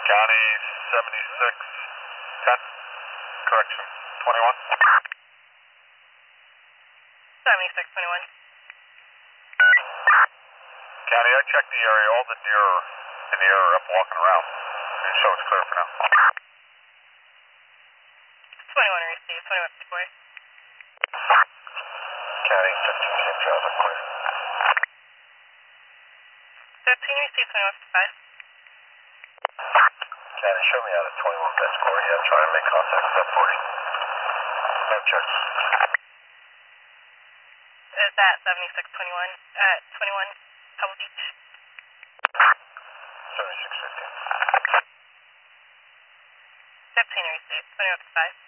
County 7610, correction, 21. 7621. County, I checked the area, all the deer are in the air are up walking around. And show it's clear for now. 21 received, 2154. County 15 Cape traffic clear. 15 received, 2155. County, show me out at 21 best score. Yeah, try and make contact with that 40. No checks. Is that 7621 at 21 Pebble Beach? 7615. 15 received, 2155.